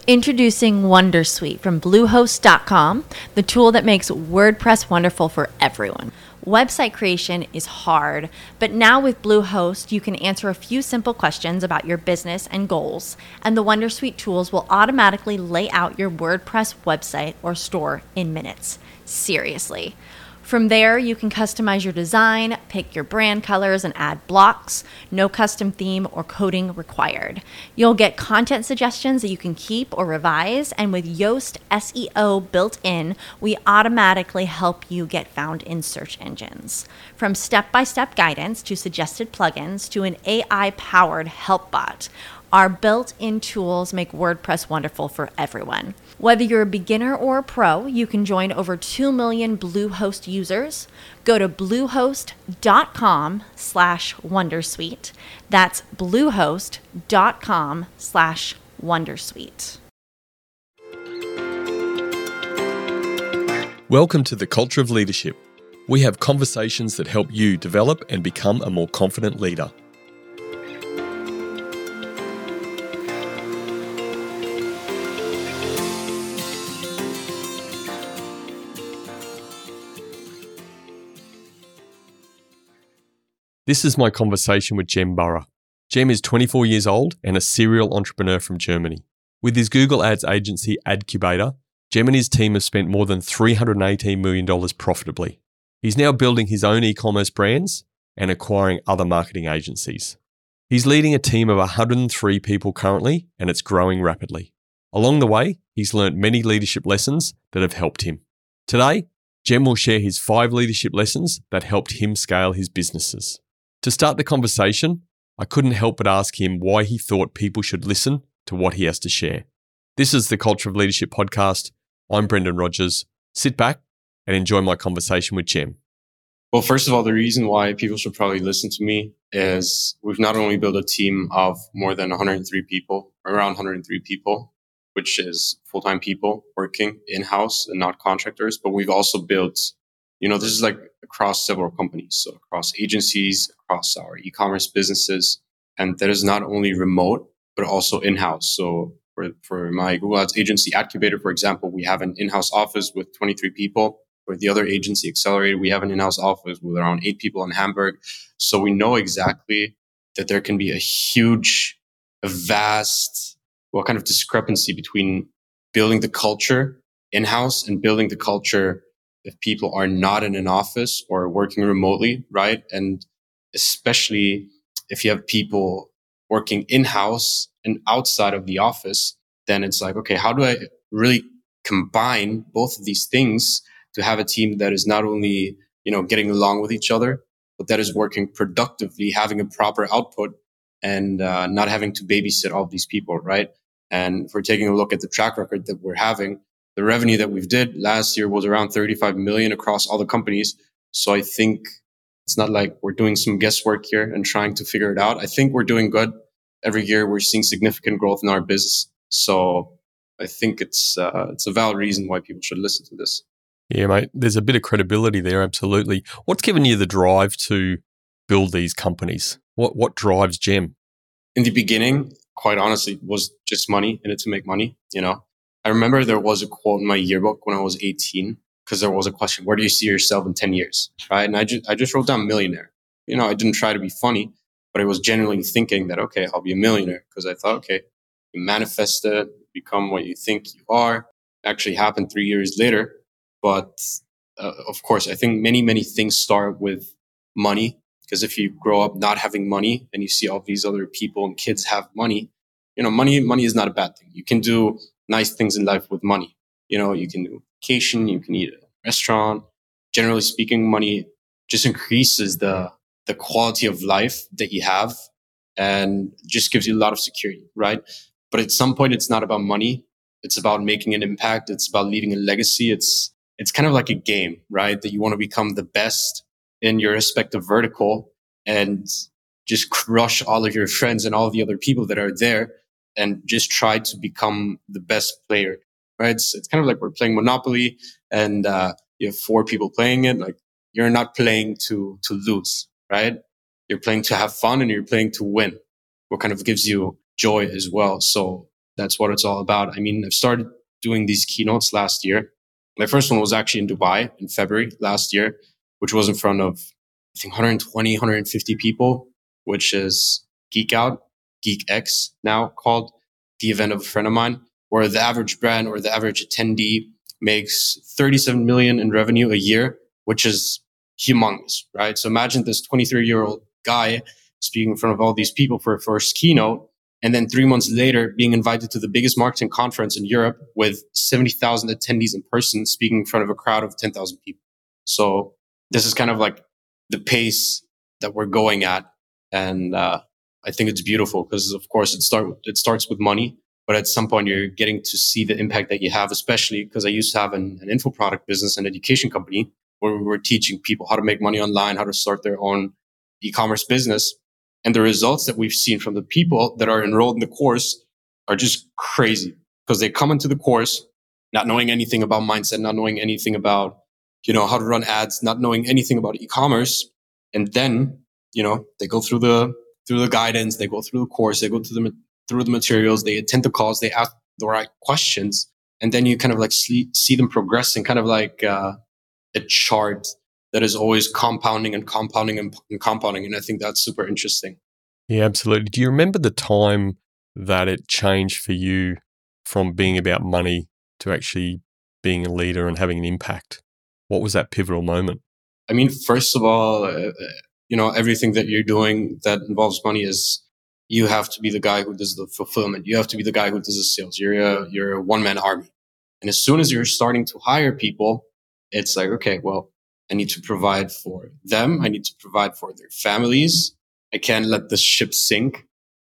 Introducing Wondersuite from Bluehost.com, the tool that makes WordPress wonderful for everyone. Website creation is hard, but now with Bluehost, you can answer a few simple questions about your business and goals, and the Wondersuite tools will automatically lay out your WordPress website or store in minutes. Seriously. From there, you can customize your design, pick your brand colors, and add blocks. No custom theme or coding required. You'll get content suggestions that you can keep or revise, and with Yoast SEO built in, we automatically help you get found in search engines. From step-by-step guidance to suggested plugins to an AI-powered help bot, our built-in tools make WordPress wonderful for everyone. Whether you're a beginner or a pro, you can join over 2 million Bluehost users. Go to bluehost.com/wondersuite. That's bluehost.com/wondersuite. Welcome to the Culture of Leadership. We have conversations that help you develop and become a more confident leader. This is my conversation with Jem Burra. Jem is 24 years old and a serial entrepreneur from Germany. With his Google Ads agency Adcubator, Jem and his team have spent more than $318 million profitably. He's now building his own e-commerce brands and acquiring other marketing agencies. He's leading a team of 103 people currently, and it's growing rapidly. Along the way, he's learned many leadership lessons that have helped him. Today, Jem will share his 5 leadership lessons that helped him scale his businesses. To start the conversation, I couldn't help but ask him why he thought people should listen to what he has to share. This is the Culture of Leadership podcast. I'm Brendan Rogers. Sit back and enjoy my conversation with Jem. Well, first of all, the reason why people should probably listen to me is we've not only built a team of more than 103 people, around 103 people, which is full-time people working in-house and not contractors, but we've also built, this is like across several companies, so across agencies, across our e-commerce businesses, and that is not only remote, but also in-house. So for my Google Ads agency, Adcubator, for example, we have an in-house office with 23 people. For the other agency, Accelerated, we have an in-house office with around 8 people in Hamburg. So we know exactly that there can be a vast, kind of discrepancy between building the culture in-house and building the culture if people are not in an office or working remotely, right? And especially if you have people working in-house and outside of the office, then it's like, okay, how do I really combine both of these things to have a team that is not only, getting along with each other, but that is working productively, having a proper output and not having to babysit all of these people, right? And if we're taking a look at the track record that we're having, the revenue that we've did last year was around 35 million across all the companies. So I think it's not like we're doing some guesswork here and trying to figure it out. I think we're doing good. Every year we're seeing significant growth in our business. So I think it's a valid reason why people should listen to this. Yeah, mate, there's a bit of credibility there, absolutely. What's given you the drive to build these companies? What drives Jem? In the beginning, quite honestly, it was just money, in it to make money, I remember there was a quote in my yearbook when I was 18, because there was a question, where do you see yourself in 10 years? Right? And I just wrote down millionaire. I didn't try to be funny, but I was genuinely thinking that, okay, I'll be a millionaire, because I thought, okay, you manifest it, become what you think you are. It actually happened 3 years later. But of course, I think many, many things start with money, because if you grow up not having money and you see all these other people and kids have money, money is not a bad thing. You can do nice things in life with money. You can do vacation, you can eat at a restaurant. Generally speaking, money just increases the quality of life that you have and just gives you a lot of security, right? But at some point, it's not about money. It's about making an impact. It's about leaving a legacy. It's kind of like a game, right? That you want to become the best in your respective vertical and just crush all of your friends and all the other people that are there and just try to become the best player, right? It's kind of like we're playing Monopoly and you have 4 people playing it. Like, you're not playing to lose, right? You're playing to have fun and you're playing to win. What kind of gives you joy as well. So That's what it's all about. I mean, I've started doing these keynotes last year. My first one was actually in Dubai in February last year, which was in front of, I think, 120, 150 people, which is Geek Out, Geek X now called, the event of a friend of mine, where the average brand or the average attendee makes 37 million in revenue a year, which is humongous, right? So imagine this 23-year-old guy speaking in front of all these people for a first keynote, and then 3 months later being invited to the biggest marketing conference in Europe with 70,000 attendees in person, speaking in front of a crowd of 10,000 people. So this is kind of like the pace that we're going at. And I think it's beautiful because, of course, it starts with money. But at some point, you're getting to see the impact that you have, especially because I used to have an info product business and education company where we were teaching people how to make money online, how to start their own e-commerce business. And the results that we've seen from the people that are enrolled in the course are just crazy because they come into the course not knowing anything about mindset, not knowing anything about, how to run ads, not knowing anything about e-commerce. And then, they go through the guidance, they go through the course, they go through the materials, they attend the calls, they ask the right questions. And then you kind of like see them progressing, kind of like a chart that is always compounding and compounding and compounding. And I think that's super interesting. Yeah, absolutely. Do you remember the time that it changed for you from being about money to actually being a leader and having an impact? What was that pivotal moment? I mean, first of all, everything that you're doing that involves money is you have to be the guy who does the fulfillment. You have to be the guy who does the sales. You're a one-man army. And as soon as you're starting to hire people, it's like, okay, well, I need to provide for them. I need to provide for their families. I can't let the ship sink.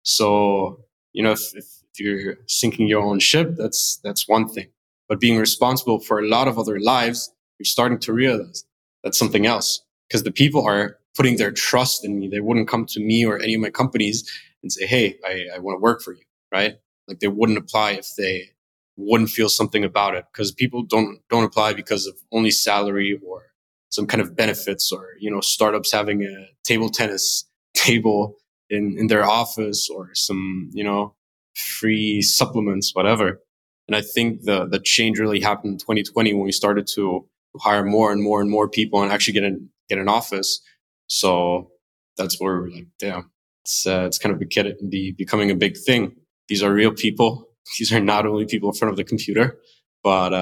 So, if you're sinking your own ship, that's one thing. But being responsible for a lot of other lives, you're starting to realize that's something else. Because the people are putting their trust in me. They wouldn't come to me or any of my companies and say, hey, I want to work for you, right? Like they wouldn't apply if they wouldn't feel something about it. Because people don't apply because of only salary or some kind of benefits or, startups having a table tennis table in their office or some, free supplements, whatever. And I think the change really happened in 2020 when we started to hire more and more and more people and actually get an office. So that's where we're like, damn, it's kind of becoming a big thing. These are real people. These are not only people in front of the computer, but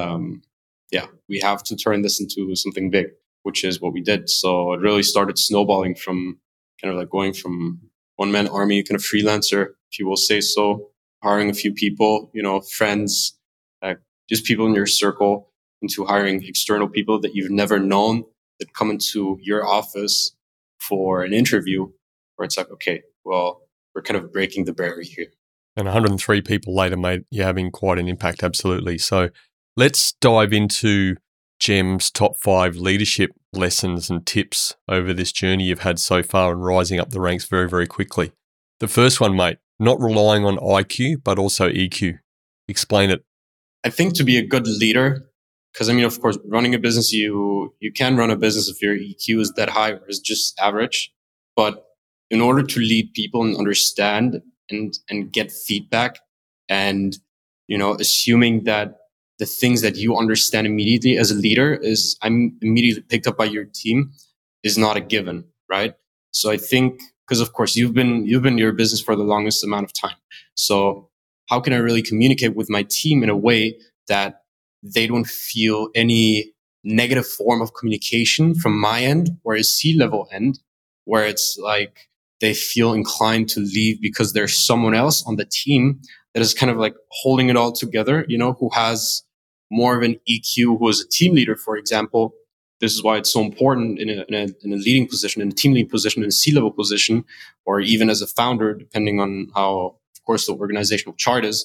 we have to turn this into something big, which is what we did. So it really started snowballing from kind of like going from one-man army, kind of freelancer, if you will say so, hiring a few people, friends, just people in your circle, into hiring external people that you've never known that come into your office for an interview where it's like, okay, well, we're kind of breaking the barrier here. And 103 people later, mate, you're having quite an impact, absolutely. So let's dive into Gem's top 5 leadership lessons and tips over this journey you've had so far and rising up the ranks very, very quickly. The first one, mate, not relying on IQ, but also EQ. Explain it. I think to be a good leader, because of course, running a business, you can run a business if your EQ is that high or is just average. But in order to lead people and understand and get feedback and, assuming that the things that you understand immediately as a leader is I'm immediately picked up by your team is not a given, right? So I think, because of course you've been in your business for the longest amount of time. So how can I really communicate with my team in a way that they don't feel any negative form of communication from my end or a C-level end, where it's like they feel inclined to leave because there's someone else on the team that is kind of like holding it all together, who has more of an EQ, who is a team leader, for example. This is why it's so important in a leading position, in a team lead position, in a C-level position, or even as a founder, depending on how, of course, the organizational chart is,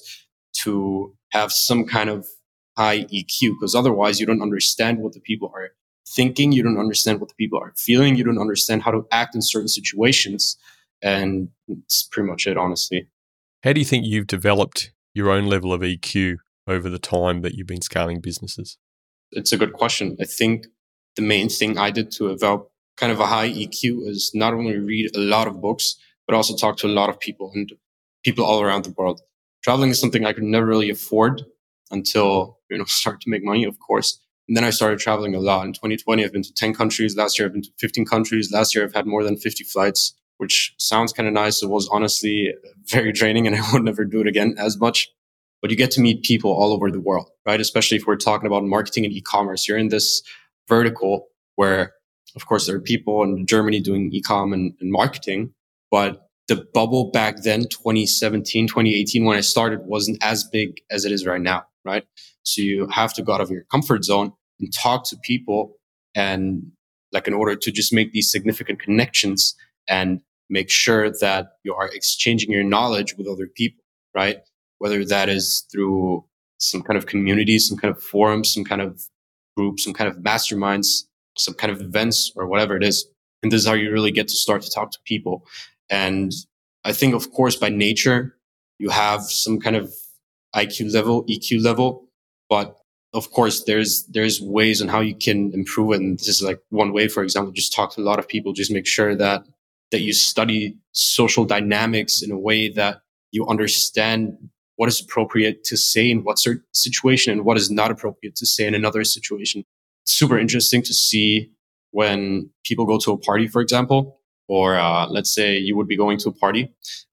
to have some kind of high EQ, because otherwise you don't understand what the people are thinking, you don't understand what the people are feeling, you don't understand how to act in certain situations. And it's pretty much it, honestly. How do you think you've developed your own level of EQ over the time that you've been scaling businesses? It's a good question. I think the main thing I did to develop kind of a high EQ is not only read a lot of books, but also talk to a lot of people and people all around the world. traveling is something I could never really afford until, start to make money, of course. And then I started traveling a lot. In 2020, I've been to 10 countries. Last year, I've been to 15 countries. Last year, I've had more than 50 flights, which sounds kind of nice. It was honestly very draining, and I would never do it again as much. But you get to meet people all over the world, right? Especially if we're talking about marketing and e-commerce. You're in this vertical where, of course, there are people in Germany doing e-com and marketing, but the bubble back then, 2017, 2018, when I started, wasn't as big as it is right now, right? So you have to go out of your comfort zone and talk to people, and in order to just make these significant connections and make sure that you are exchanging your knowledge with other people, right? Whether that is through some kind of community, some kind of forum, some kind of group, some kind of masterminds, some kind of events, or whatever it is. And this is how you really get to start to talk to people. And I think, of course, by nature, you have some kind of IQ level, EQ level, but of course, there's ways on how you can improve it. And this is one way, for example, just talk to a lot of people, just make sure that you study social dynamics in a way that you understand what is appropriate to say in what certain situation and what is not appropriate to say in another situation. It's super interesting to see when people go to a party, for example, or let's say you would be going to a party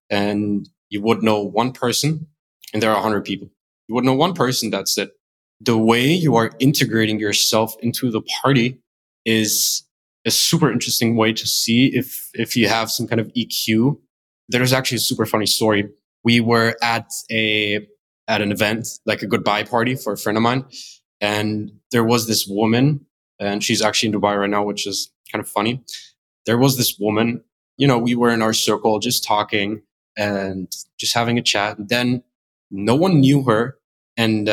and you would know one person and there are 100 people. You would know one person, that's it. The way you are integrating yourself into the party is a super interesting way to see if you have some kind of EQ. There's actually a super funny story. We were at an event, like a goodbye party for a friend of mine. And there was this woman, and she's actually in Dubai right now, which is kind of funny. There was this woman, we were in our circle just talking and just having a chat. And then no one knew her. And,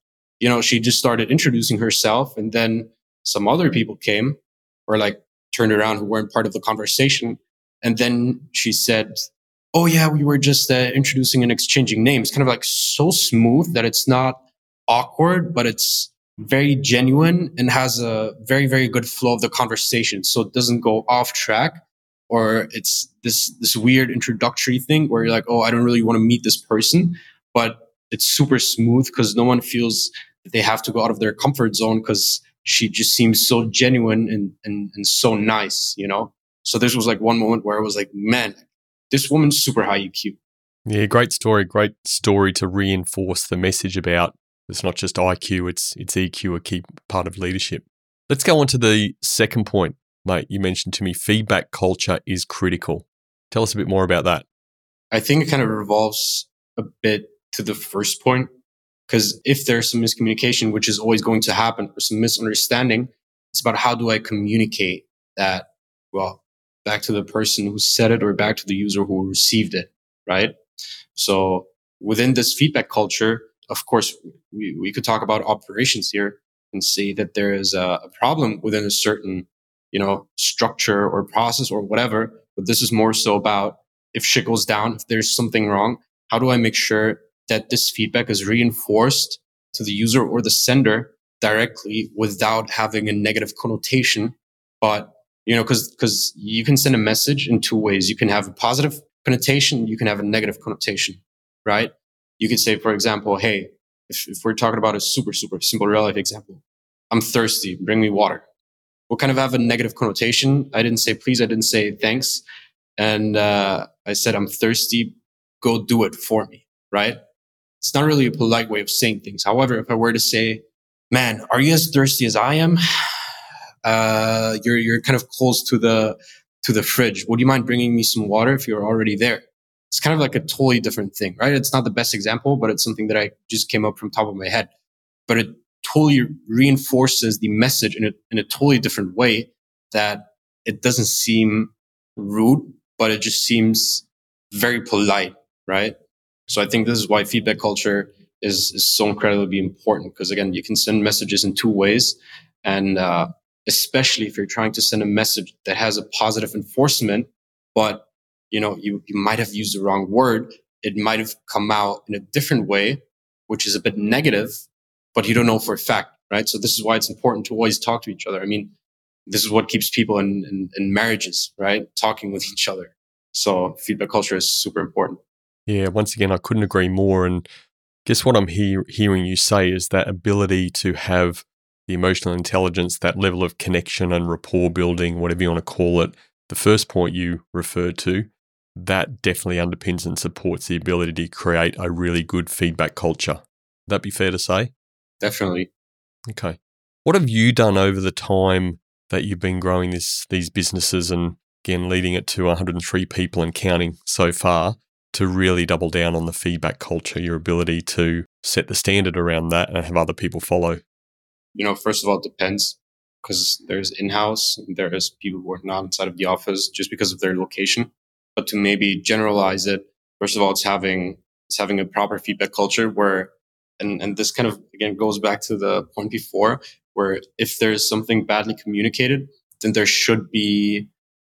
she just started introducing herself. And then some other people came or turned around who weren't part of the conversation. And then she said, oh yeah, we were just introducing and exchanging names. Kind of so smooth that it's not awkward, but it's very genuine and has a very, very good flow of the conversation. So it doesn't go off track, or it's this weird introductory thing where you're like, oh, I don't really want to meet this person, but it's super smooth because no one feels that they have to go out of their comfort zone because she just seems so genuine and so nice, So this was one moment where I was like, man, this woman's super high EQ. Yeah, great story to reinforce the message about it's not just IQ, it's EQ, a key part of leadership. Let's go on to the second point, mate. You mentioned to me feedback culture is critical. Tell us a bit more about that. I think it kind of revolves a bit to the first point, because if there's some miscommunication, which is always going to happen, or some misunderstanding, it's about how do I communicate that, well, back to the person who said it or back to the user who received it, right? So within this feedback culture, of course, we could talk about operations here and say that there is a problem within a certain, structure or process or whatever. But this is more so about if shit goes down, if there's something wrong, how do I make sure that this feedback is reinforced to the user or the sender directly without having a negative connotation? But, because you can send a message in two ways. You can have a positive connotation, you can have a negative connotation, right? You could say, for example, hey, if we're talking about a super, super simple real life example, I'm thirsty, bring me water. We'll kind of have a negative connotation. I didn't say please, I didn't say thanks. And I said, I'm thirsty, go do it for me, right? It's not really a polite way of saying things. However, if I were to say, man, are you as thirsty as I am? You're kind of close to the fridge. Would you mind bringing me some water if you're already there? It's kind of like a totally different thing, right? It's not the best example, but it's something that I just came up from top of my head. But it totally reinforces the message in a totally different way, that it doesn't seem rude, but it just seems very polite, right? So I think this is why feedback culture is so incredibly important, because again, you can send messages in two ways. And especially if you're trying to send a message that has a positive enforcement, but you might have used the wrong word. It might have come out in a different way, which is a bit negative, but you don't know for a fact, right? So this is why it's important to always talk to each other. I mean, this is what keeps people in marriages, right? Talking with each other. So feedback culture is super important. Yeah, once again, I couldn't agree more. And guess what I'm hearing you say is that ability to have the emotional intelligence, that level of connection and rapport building, whatever you want to call it, the first point you referred to, that definitely underpins and supports the ability to create a really good feedback culture. Would that be fair to say? Definitely. Okay. What have you done over the time that you've been growing these businesses and, again, leading it to 103 people and counting so far to really double down on the feedback culture, your ability to set the standard around that and have other people follow? First of all, it depends, because there's in-house and there's people who are not inside of the office just because of their location. But to maybe generalize it, first of all, it's having a proper feedback culture where, and this kind of, again, goes back to the point before, where if there's something badly communicated, then there should be,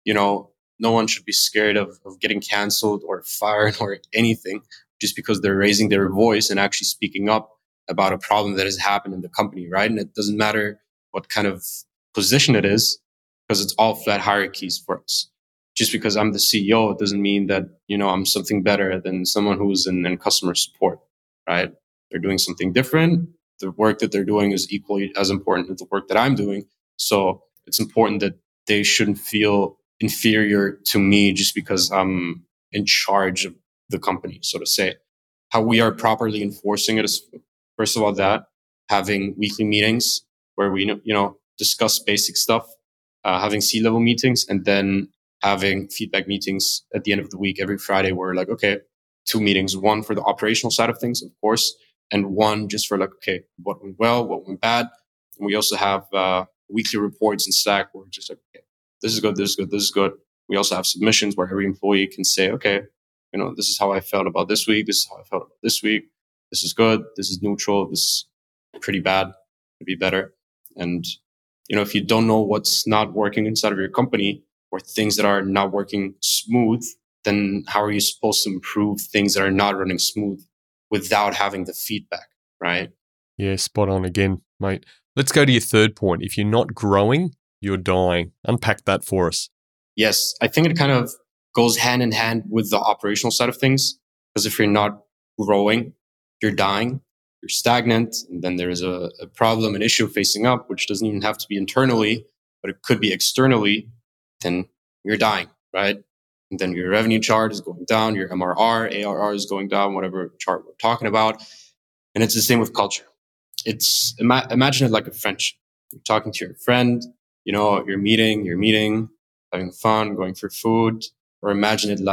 no one should be scared of getting canceled or fired or anything just because they're raising their voice and actually speaking up about a problem that has happened in the company, right? And it doesn't matter what kind of position it is, because it's all flat hierarchies for us. Just because I'm the CEO, it doesn't mean that, I'm something better than someone who's in customer support, right? They're doing something different. The work that they're doing is equally as important as the work that I'm doing. So it's important that they shouldn't feel inferior to me just because I'm in charge of the company, so to say. How we are properly enforcing it is, first of all, that having weekly meetings where we, discuss basic stuff, having C-level meetings, and then having feedback meetings at the end of the week every Friday. Where like, okay, 2 meetings, one for the operational side of things, of course, and one just for like, okay, what went well, what went bad. And we also have weekly reports in Slack where we're just like, okay, this is good, this is good, this is good. We also have submissions where every employee can say, okay, this is how I felt about this week. This is how I felt about this week. This is good. This is neutral. This is pretty bad. Could be better. And, if you don't know what's not working inside of your company or things that are not working smooth, then how are you supposed to improve things that are not running smooth without having the feedback, right? Yeah, spot on again, mate. Let's go to your third point. If you're not growing, you're dying. Unpack that for us. Yes, I think it kind of goes hand in hand with the operational side of things. Because if you're not growing, you're dying, you're stagnant, and then there's a problem, an issue facing up, which doesn't even have to be internally, but it could be externally, then you're dying, right? And then your revenue chart is going down, your MRR, ARR is going down, whatever chart we're talking about. And it's the same with culture. It's imagine it like a friendship. You're talking to your friend, you're meeting, having fun, going for food, or imagine it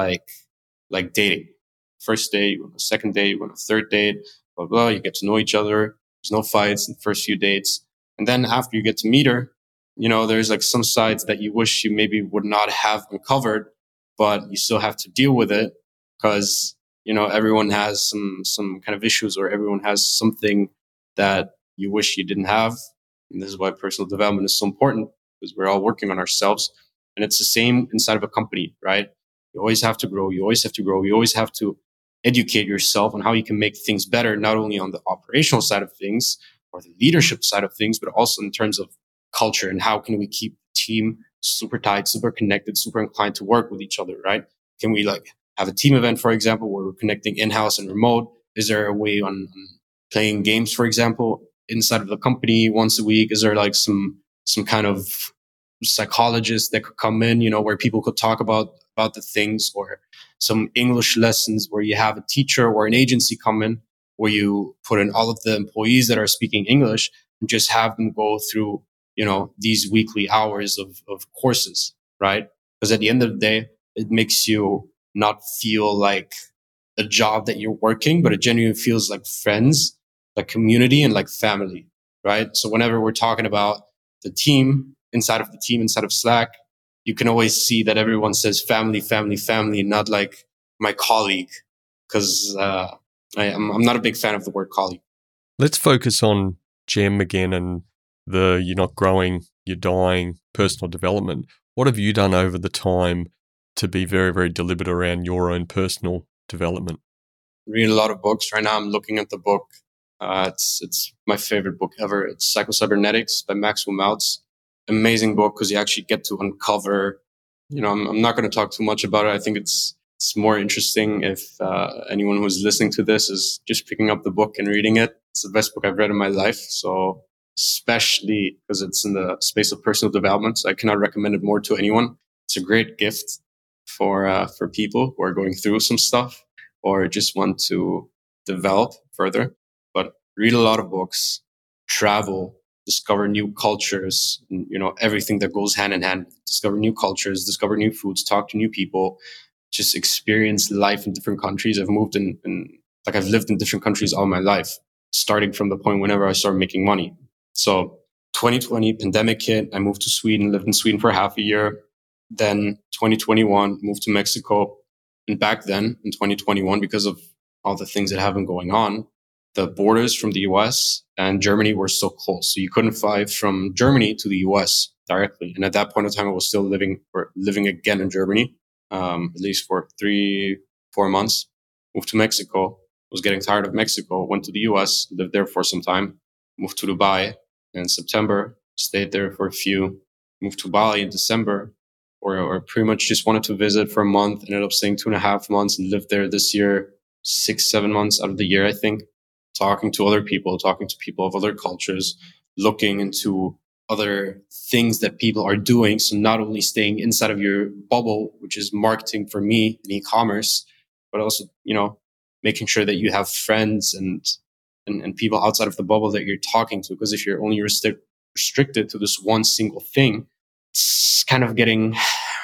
like dating. First date, you want a second date, you want a third date, blah, blah, you get to know each other. There's no fights in the first few dates. And then after you get to meet her, there's like some sides that you wish you maybe would not have uncovered, but you still have to deal with it because, everyone has some kind of issues, or everyone has something that you wish you didn't have. And this is why personal development is so important, because we're all working on ourselves. And it's the same inside of a company, right? You always have to grow. You always have to grow. You always have to educate yourself on how you can make things better, not only on the operational side of things or the leadership side of things, but also in terms of culture and how can we keep the team super tight, super connected, super inclined to work with each other, right? Can we have a team event, for example, where we're connecting in-house and remote? Is there a way on playing games, for example, inside of the company once a week? Is there like some kind of psychologist that could come in, where people could talk about the things, or some English lessons where you have a teacher or an agency come in, where you put in all of the employees that are speaking English and just have them go through, these weekly hours of courses, right? Because at the end of the day, it makes you not feel like a job that you're working, but it genuinely feels like friends, like community, and like family, right? So whenever we're talking about the team, inside of Slack, you can always see that everyone says family, family, family, not like my colleague, because I'm not a big fan of the word colleague. Let's focus on GEM again and the you're not growing, you're dying personal development. What have you done over the time to be very, very deliberate around your own personal development? Read a lot of books. Right now I'm looking at the book. It's my favorite book ever. It's Psycho-Cybernetics by Maxwell Maltz. Amazing book because you actually get to uncover, I'm not going to talk too much about it. I think it's it's more interesting if anyone who's listening to this is just picking up the book and reading it. It's the best book I've read in my life. So especially because it's in the space of personal development, so I cannot recommend it more to anyone. It's a great gift for people who are going through some stuff or just want to develop further. But read a lot of books, travel, discover new cultures, and, everything that goes hand in hand. Discover new cultures, discover new foods, talk to new people, just experience life in different countries. I've moved I've lived in different countries all my life, starting from the point whenever I started making money. So 2020 pandemic hit. I moved to Sweden, lived in Sweden for half a year. Then 2021, moved to Mexico. And back then in 2021, because of all the things that have been going on, the borders from the US and Germany were so close. So you couldn't fly from Germany to the US directly. And at that point in time, I was still living again in Germany, at least for 3-4 months. Moved to Mexico, was getting tired of Mexico, went to the US, lived there for some time, moved to Dubai in September, stayed there for a few, moved to Bali in December, or pretty much just wanted to visit for a month, ended up staying 2.5 months and lived there this year, 6-7 months out of the year, I think, talking to other people, talking to people of other cultures, looking into other things that people are doing. So not only staying inside of your bubble, which is marketing for me and e-commerce, but also, making sure that you have friends and people outside of the bubble that you're talking to. Because if you're only restricted to this one single thing, it's kind of getting,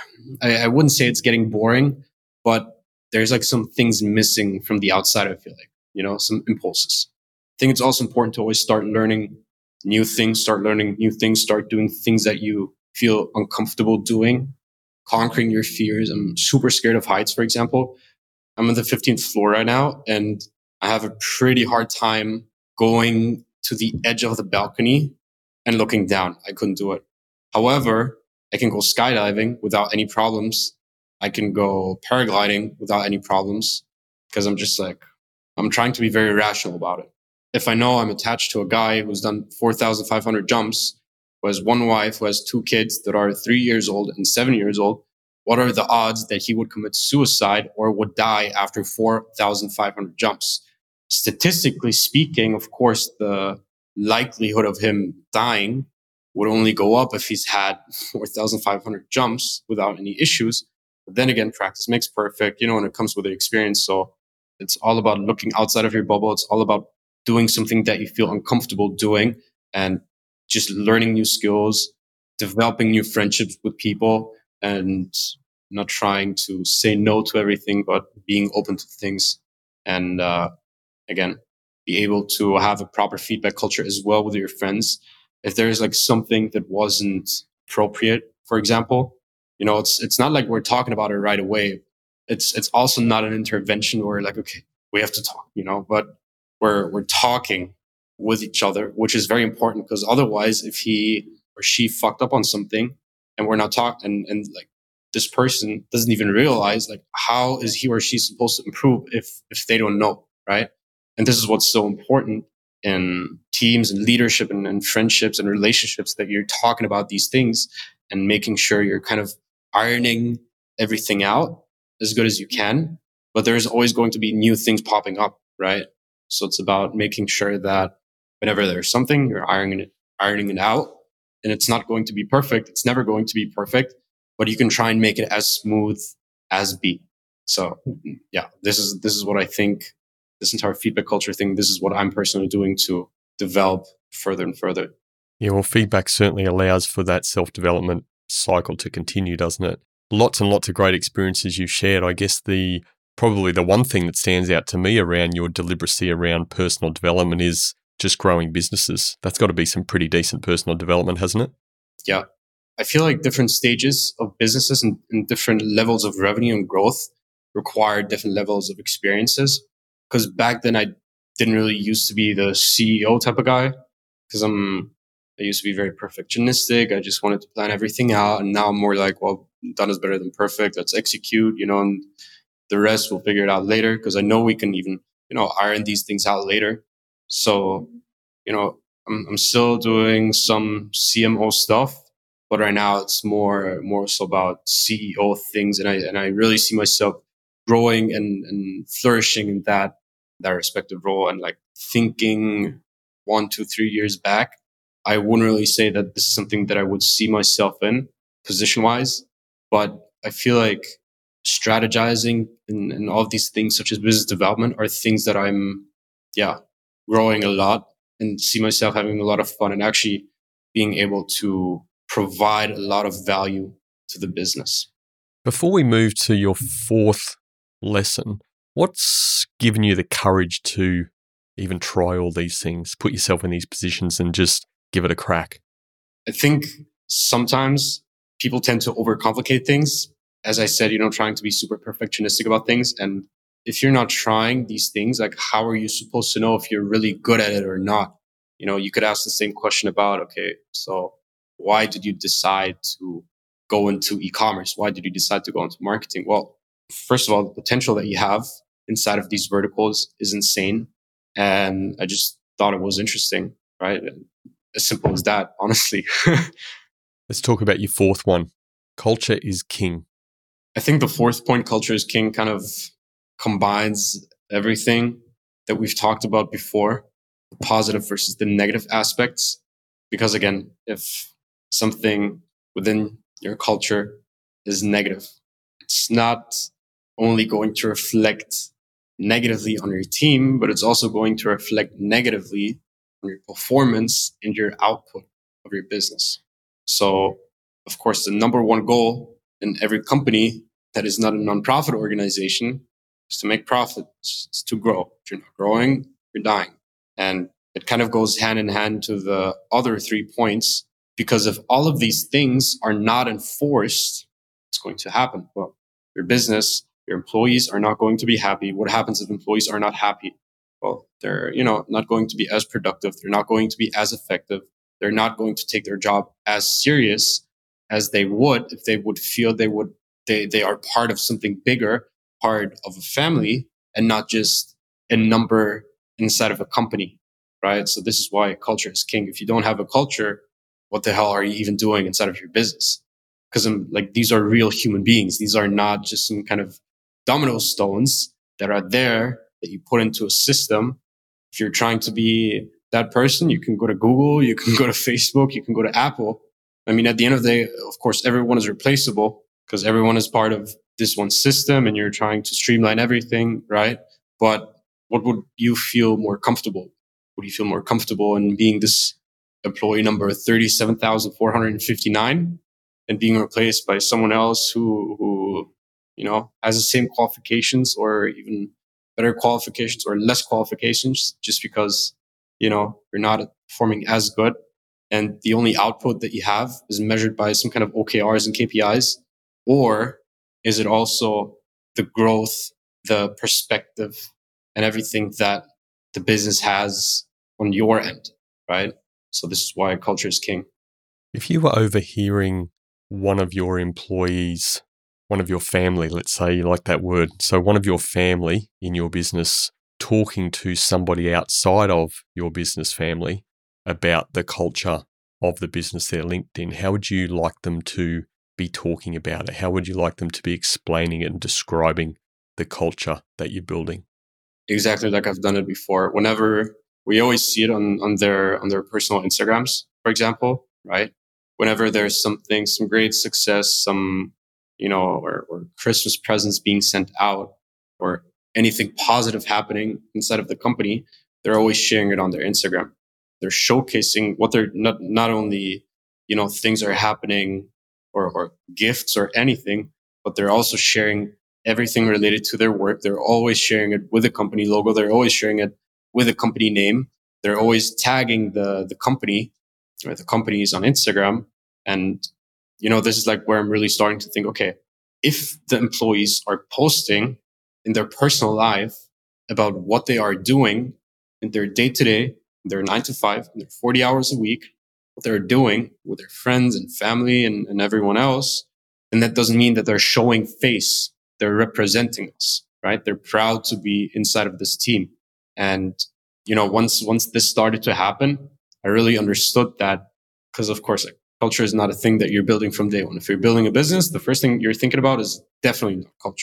I wouldn't say it's getting boring, but there's like some things missing from the outside, I feel like, some impulses. I think it's also important to always start learning new things, start doing things that you feel uncomfortable doing, conquering your fears. I'm super scared of heights, for example. I'm on the 15th floor right now, and I have a pretty hard time going to the edge of the balcony and looking down. I couldn't do it. However, I can go skydiving without any problems. I can go paragliding without any problems because I'm trying to be very rational about it. If I know I'm attached to a guy who's done 4,500 jumps, who has one wife, who has 2 kids that are 3 years old and 7 years old, what are the odds that he would commit suicide or would die after 4,500 jumps? Statistically speaking, of course, the likelihood of him dying would only go up if he's had 4,500 jumps without any issues. But then again, practice makes perfect, when it comes with the experience. So it's all about looking outside of your bubble. It's all about doing something that you feel uncomfortable doing and just learning new skills, developing new friendships with people, and not trying to say no to everything, but being open to things. And again, be able to have a proper feedback culture as well with your friends. If there's like something that wasn't appropriate, for example, it's not like we're talking about it right away. It's also not an intervention where like, okay, we have to talk, but we're talking with each other, which is very important, because otherwise if he or she fucked up on something and we're not talking and like this person doesn't even realize, like, how is he or she supposed to improve if they don't know, right? And this is what's so important in teams and leadership and friendships and relationships, that you're talking about these things and making sure you're kind of ironing everything out as good as you can. But there's always going to be new things popping up, right? So it's about making sure that whenever there's something, you're ironing it out. And it's not going to be perfect. It's never going to be perfect, but you can try and make it as smooth as be. So yeah, this is what I think, this entire feedback culture thing, this is what I'm personally doing to develop further and further. Yeah, well, feedback certainly allows for that self-development cycle to continue, doesn't it? Lots and lots of great experiences you've shared. I guess probably the one thing that stands out to me around your deliberacy around personal development is just growing businesses. That's got to be some pretty decent personal development, hasn't it? Yeah. I feel like different stages of businesses and different levels of revenue and growth require different levels of experiences. Because back then I didn't really used to be the CEO type of guy, because I used to be very perfectionistic. I just wanted to plan everything out. And now I'm more like, well, done is better than perfect. Let's execute, and the rest we'll figure it out later, because I know we can even, iron these things out later. So, I'm still doing some CMO stuff, but right now it's more so about CEO things. And I really see myself growing and flourishing in that respective role. And like thinking 1, 2, 3 years back, I wouldn't really say that this is something that I would see myself in position wise, but I feel like strategizing and all of these things such as business development are things that I'm, growing a lot and see myself having a lot of fun and actually being able to provide a lot of value to the business. Before we move to your fourth lesson, what's given you the courage to even try all these things, put yourself in these positions and just give it a crack? I think sometimes people tend to overcomplicate things. As I said, trying to be super perfectionistic about things. And if you're not trying these things, like how are you supposed to know if you're really good at it or not? You could ask the same question about, okay, so why did you decide to go into e-commerce? Why did you decide to go into marketing? Well, first of all, the potential that you have inside of these verticals is insane. And I just thought it was interesting, right? As simple as that, honestly. Let's talk about your fourth one. Culture is king. I think the fourth point, culture is king, kind of combines everything that we've talked about before, the positive versus the negative aspects. Because again, if something within your culture is negative, it's not only going to reflect negatively on your team, but it's also going to reflect negatively on your performance and your output of your business. So, of course, the number one goal in every company that is not a nonprofit organization is to make profit, it's to grow. If you're not growing, you're dying. And it kind of goes hand in hand to the other 3 points, because if all of these things are not enforced, what's going to happen? Well, your business, your employees are not going to be happy. What happens if employees are not happy? Well, they're, not going to be as productive. They're not going to be as effective. They're not going to take their job as serious as they would if they would feel they are part of something bigger, part of a family, and not just a number inside of a company, right? So this is why culture is king. If you don't have a culture, what the hell are you even doing inside of your business? Because these are real human beings. These are not just some kind of domino stones that are there that you put into a system. If you're trying to be that person, you can go to Google, you can go to Facebook, you can go to Apple. I mean, at the end of the day, of course, everyone is replaceable because everyone is part of this one system and you're trying to streamline everything, right? But what would you feel more comfortable? Would you feel more comfortable in being this employee number 37,459 and being replaced by someone else who has the same qualifications or even better qualifications or less qualifications just because, you're not performing as good and the only output that you have is measured by some kind of OKRs and KPIs? Or is it also the growth, the perspective, and everything that the business has on your end, right? So this is why culture is king. If you were overhearing one of your employees, one of your family, let's say you like that word, so one of your family in your business talking to somebody outside of your business family about the culture of the business they're linked in, how would you like them to be talking about it? How would you like them to be explaining it and describing the culture that you're building? Exactly like I've done it before. Whenever we always see it on their personal Instagrams, for example, right? Whenever there's some great success, some, or Christmas presents being sent out or anything positive happening inside of the company, they're always sharing it on their Instagram. They're showcasing what they're not only, things are happening or gifts or anything, but they're also sharing everything related to their work. They're always sharing it with a company logo. They're always sharing it with a company name. They're always tagging the company or the companies on Instagram. And, this is like where I'm really starting to think, okay, if the employees are posting in their personal life about what they are doing in their day-to-day, their 9 to 5, their 40 hours a week, what they're doing with their friends and family and everyone else, then that doesn't mean that they're showing face. They're representing us, right? They're proud to be inside of this team. And, once this started to happen, I really understood that because, of course, culture is not a thing that you're building from day one. If you're building a business, the first thing you're thinking about is definitely not culture.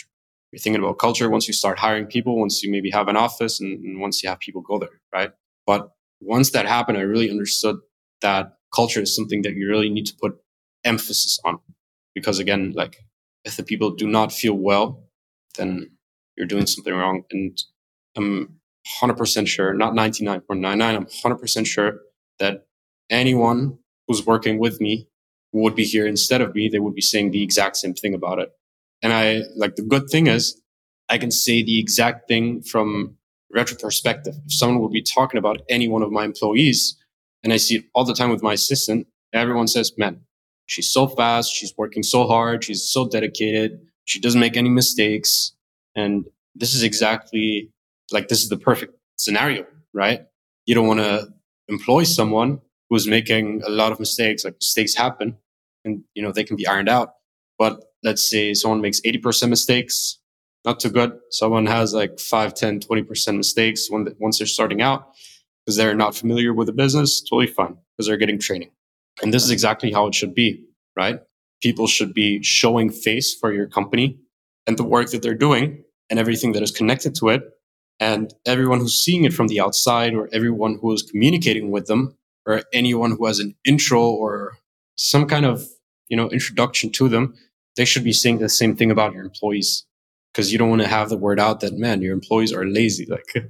You're thinking about culture once you start hiring people, once you maybe have an office and once you have people go there, right? But once that happened, I really understood that culture is something that you really need to put emphasis on. Because again, like if the people do not feel well, then you're doing something wrong. And I'm 100% sure, not 99.99, I'm 100% sure that anyone who's working with me would be here instead of me, they would be saying the exact same thing about it. And I like the good thing is I can say the exact thing from retrospective. If someone would be talking about any one of my employees, and I see it all the time with my assistant, everyone says, man, she's so fast, she's working so hard, she's so dedicated, she doesn't make any mistakes. And this is exactly like this is the perfect scenario, right? You don't want to employ someone who's making a lot of mistakes. Like mistakes happen and they can be ironed out. But let's say someone makes 80% mistakes, not too good. Someone has like 5, 10, 20% mistakes once they're starting out because they're not familiar with the business, totally fine because they're getting training. And this is exactly how it should be, right? People should be showing face for your company and the work that they're doing and everything that is connected to it. And everyone who's seeing it from the outside or everyone who is communicating with them or anyone who has an intro or some kind of, introduction to them, they should be saying the same thing about your employees because you don't want to have the word out that, man, your employees are lazy. Like,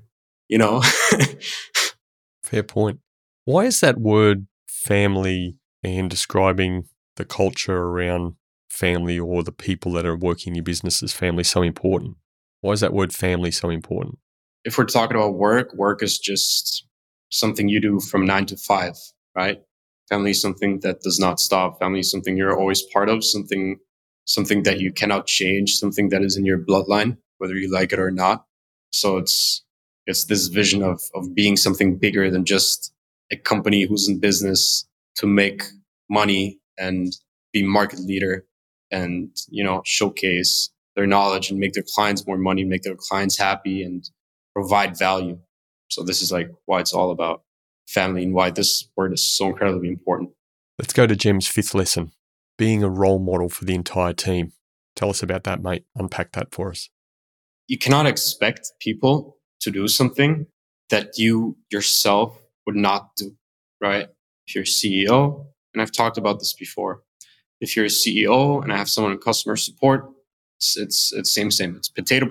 Fair point. Why is that word family and describing the culture around family or the people that are working in your business as family so important? Why is that word family so important? If we're talking about work is just something you do from 9 to 5, right? Family is something that does not stop. Family is something you're always part of, something that you cannot change, something that is in your bloodline, whether you like it or not. So it's this vision of being something bigger than just a company who's in business to make money and be market leader and, showcase their knowledge and make their clients more money, make their clients happy and provide value. So this is like why it's all about family and why this word is so incredibly important. Let's go to Jem's 5th lesson, being a role model for the entire team. Tell us about that, mate. Unpack that for us. You cannot expect people to do something that you yourself would not do, right? If you're a CEO, and I've talked about this before, if you're a CEO and I have someone in customer support, it's same. It's potato.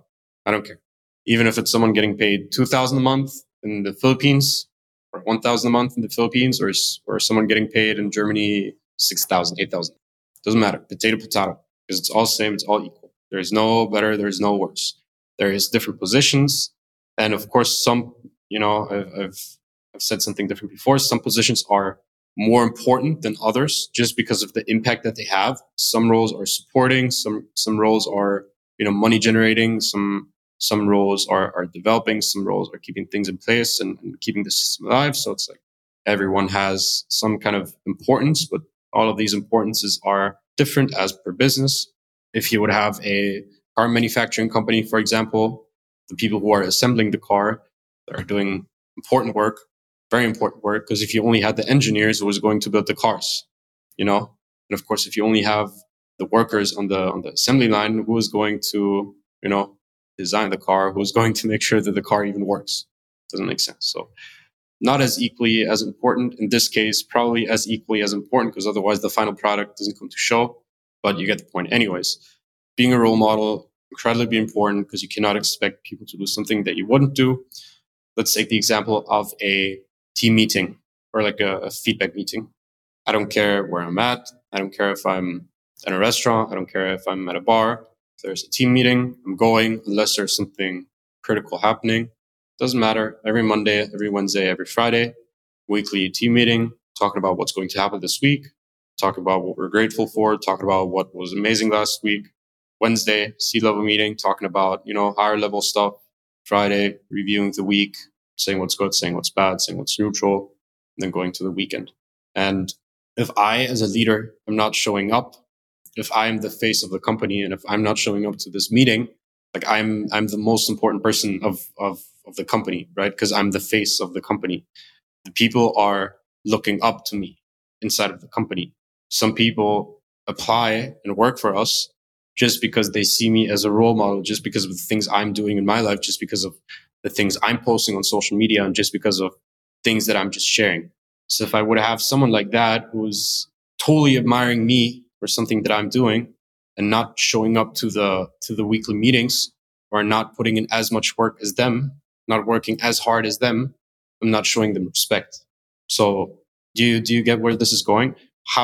I don't care. Even if it's someone getting paid $2,000 a month in the Philippines or $1,000 a month in the Philippines or someone getting paid in Germany $6,000, $8,000. Doesn't matter. Potato, because it's all same. It's all equal. There is no better. There is no worse. There is different positions. And of course, some, I've said something different before. Some positions are more important than others just because of the impact that they have. Some roles are supporting, some roles are, money generating, some roles are developing, some roles are keeping things in place and keeping the system alive. So it's like everyone has some kind of importance, but all of these importances are different as per business. If you would have a car manufacturing company, for example, the people who are assembling the car that are doing important work, very important work, because if you only had the engineers who was going to build the cars, and of course, if you only have the workers on the assembly line, who is going to, design the car, who's going to make sure that the car even works? Doesn't make sense. So not as equally as important in this case, probably as equally as important because otherwise the final product doesn't come to show, but you get the point. Anyways, being a role model, incredibly important because you cannot expect people to do something that you wouldn't do. Let's take the example of a team meeting or like a feedback meeting. I don't care where I'm at. I don't care if I'm at a restaurant. I don't care if I'm at a bar. If there's a team meeting, I'm going unless there's something critical happening. Doesn't matter. Every Monday, every Wednesday, every Friday, weekly team meeting, talking about what's going to happen this week, talking about what we're grateful for, talking about what was amazing last week. Wednesday, C-level meeting, talking about, higher level stuff. Friday, reviewing the week, saying what's good, saying what's bad, saying what's neutral, and then going to the weekend. And if I, as a leader, am not showing up, if I'm the face of the company, and if I'm not showing up to this meeting, like I'm the most important person of the company, right? Because I'm the face of the company. The people are looking up to me inside of the company. Some people apply and work for us just because they see me as a role model, just because of the things I'm doing in my life, just because of the things I'm posting on social media, and just because of things that I'm just sharing. So if I would have someone like that who's totally admiring me for something that I'm doing and not showing up to the weekly meetings, or not putting in as much work as them, not working as hard as them, I'm not showing them respect. So do you get where this is going?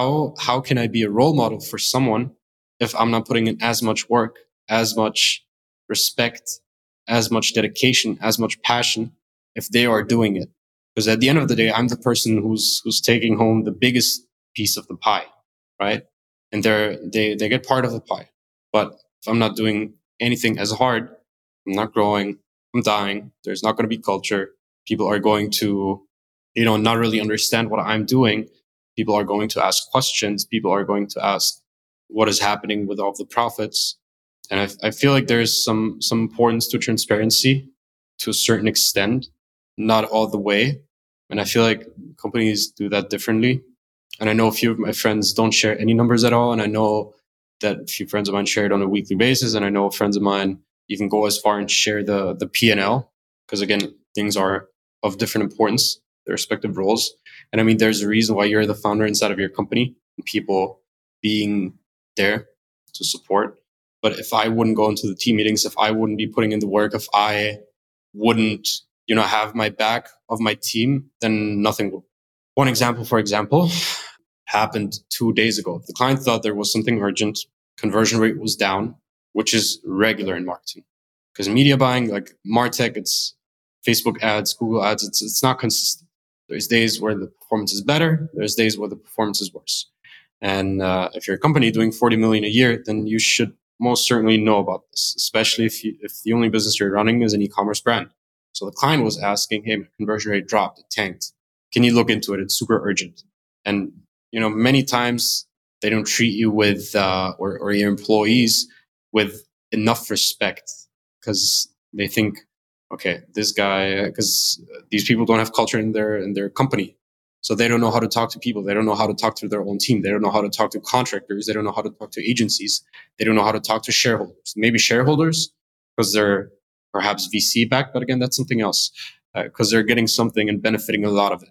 How can I be a role model for someone if I'm not putting in as much work, as much respect, as much dedication, as much passion, if they are doing it? Because at the end of the day, I'm the person who's taking home the biggest piece of the pie, right? And they get part of the pie. But if I'm not doing anything as hard, I'm not growing, I'm dying. There's not going to be culture. People are going to, not really understand what I'm doing. People are going to ask questions. People are going to ask what is happening with all the profits. And I feel like there's some importance to transparency to a certain extent, not all the way. And I feel like companies do that differently. And I know a few of my friends don't share any numbers at all. And I know that a few friends of mine share it on a weekly basis. And I know friends of mine even go as far and share the P&L, because again, things are of different importance, their respective roles. And I mean, there's a reason why you're the founder inside of your company, and people being there to support. But if I wouldn't go into the team meetings, if I wouldn't be putting in the work, if I wouldn't, have my back of my team, then nothing would. One example, for example, happened 2 days ago. The client thought there was something urgent. Conversion rate was down, which is regular in marketing. Because media buying, like MarTech, it's Facebook ads, Google ads, it's not consistent. There's days where the performance is better. There's days where the performance is worse. And if you're a company doing 40 million a year, then you should most certainly know about this, especially if the only business you're running is an e-commerce brand. So the client was asking, hey, my conversion rate dropped, it tanked. Can you look into it? It's super urgent. And, many times they don't treat you with, or your employees with enough respect, because they think, okay, this guy, because these people don't have culture in their company. So they don't know how to talk to people. They don't know how to talk to their own team. They don't know how to talk to contractors. They don't know how to talk to agencies. They don't know how to talk to shareholders. Maybe shareholders, because they're perhaps VC backed, but again, that's something else, because they're getting something and benefiting a lot of it.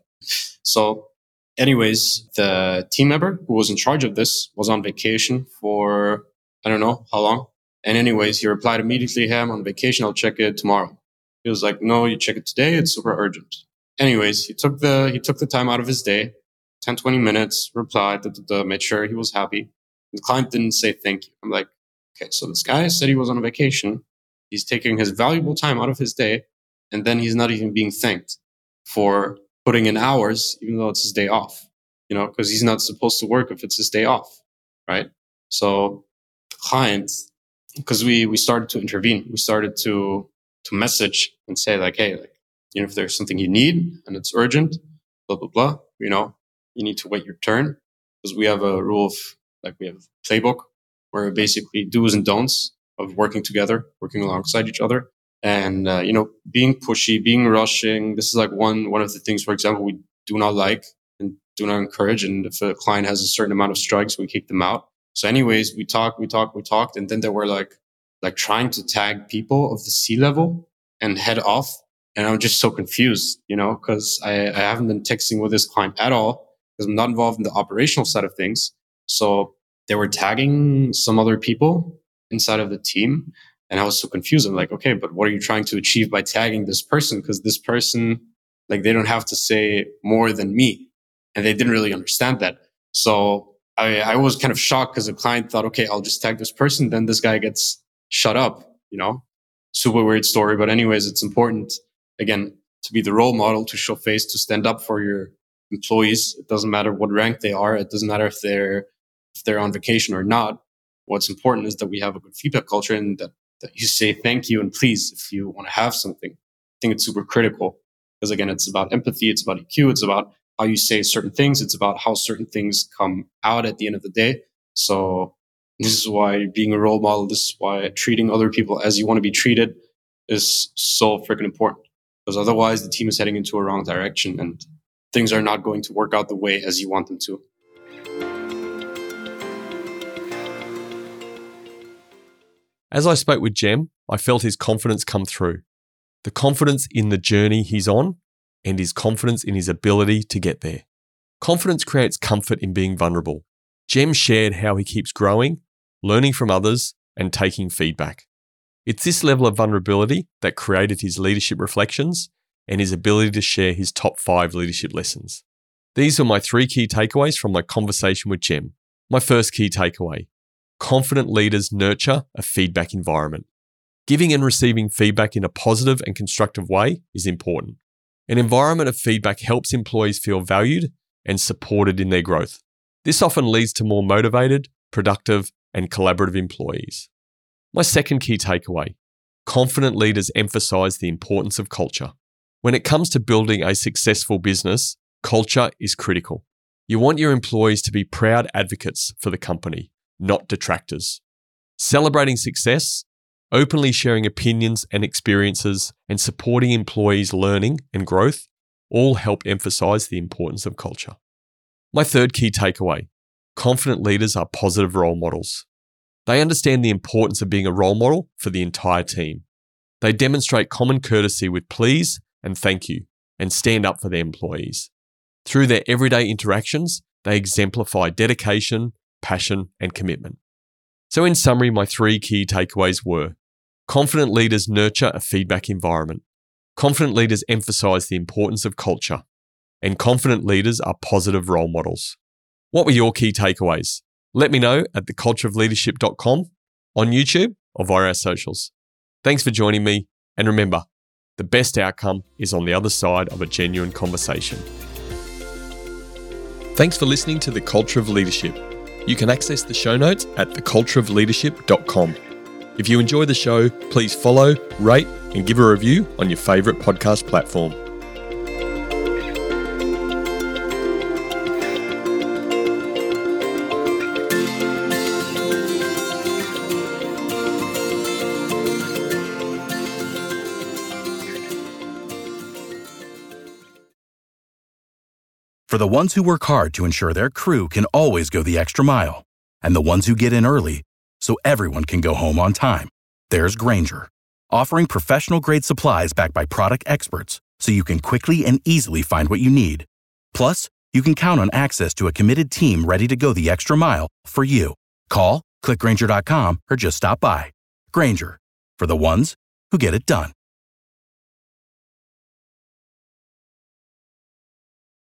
So anyways, the team member who was in charge of this was on vacation for, I don't know how long. And anyways, he replied immediately, hey, I'm on vacation. I'll check it tomorrow. He was like, no, you check it today. It's super urgent. Anyways, he took the time out of his day, 10, 20 minutes, replied, made sure he was happy. The client didn't say thank you. I'm like, okay, so this guy said he was on a vacation. He's taking his valuable time out of his day, and then he's not even being thanked for putting in hours, even though it's his day off, because he's not supposed to work if it's his day off, right? So the client, because we started to intervene, we started to message and say like, hey, like, if there's something you need and it's urgent, blah, blah, blah, you need to wait your turn, because we have a rule of, like, we have a playbook where basically do's and don'ts of working together, working alongside each other. And, being pushy, being rushing. This is like one of the things, for example, we do not like and do not encourage. And if a client has a certain amount of strikes, we kick them out. So anyways, we talked. And then there were like trying to tag people of the C-level and head off. And I'm just so confused, because I haven't been texting with this client at all, because I'm not involved in the operational side of things. So they were tagging some other people inside of the team. And I was so confused. I'm like, okay, but what are you trying to achieve by tagging this person? Because this person, like, they don't have to say more than me. And they didn't really understand that. So I was kind of shocked, because the client thought, okay, I'll just tag this person. Then this guy gets shut up, super weird story. But anyways, it's important, again, to be the role model, to show face, to stand up for your employees. It doesn't matter what rank they are. It doesn't matter if they're on vacation or not. What's important is that we have a good feedback culture, and that you say thank you and please if you want to have something. I think it's super critical, because again, it's about empathy, it's about EQ, it's about how you say certain things, it's about how certain things come out at the end of the day. So this is why being a role model, this is why treating other people as you want to be treated is so freaking important, because otherwise the team is heading into a wrong direction and things are not going to work out the way as you want them to. As I spoke with Jem, I felt his confidence come through. The confidence in the journey he's on and his confidence in his ability to get there. Confidence creates comfort in being vulnerable. Jem shared how he keeps growing, learning from others, and taking feedback. It's this level of vulnerability that created his leadership reflections and his ability to share his top 5 leadership lessons. These are my 3 key takeaways from my conversation with Jem. My first key takeaway: confident leaders nurture a feedback environment. Giving and receiving feedback in a positive and constructive way is important. An environment of feedback helps employees feel valued and supported in their growth. This often leads to more motivated, productive, and collaborative employees. My second key takeaway: confident leaders emphasize the importance of culture. When it comes to building a successful business, culture is critical. You want your employees to be proud advocates for the company, not detractors. Celebrating success, openly sharing opinions and experiences, and supporting employees' learning and growth all help emphasize the importance of culture. My third key takeaway: confident leaders are positive role models. They understand the importance of being a role model for the entire team. They demonstrate common courtesy with please and thank you, and stand up for their employees. Through their everyday interactions, they exemplify dedication, passion, and commitment. So in summary, my 3 key takeaways were: confident leaders nurture a feedback environment. Confident leaders emphasize the importance of culture. And confident leaders are positive role models. What were your key takeaways? Let me know at thecultureofleadership.com, on YouTube, or via our socials. Thanks for joining me, and remember, the best outcome is on the other side of a genuine conversation. Thanks for listening to The Culture of Leadership. You can access the show notes at thecultureofleadership.com. If you enjoy the show, please follow, rate, and give a review on your favourite podcast platform. For the ones who work hard to ensure their crew can always go the extra mile, and the ones who get in early so everyone can go home on time, there's Grainger, offering professional-grade supplies backed by product experts so you can quickly and easily find what you need. Plus, you can count on access to a committed team ready to go the extra mile for you. Call, click Grainger.com, or just stop by. Grainger, for the ones who get it done.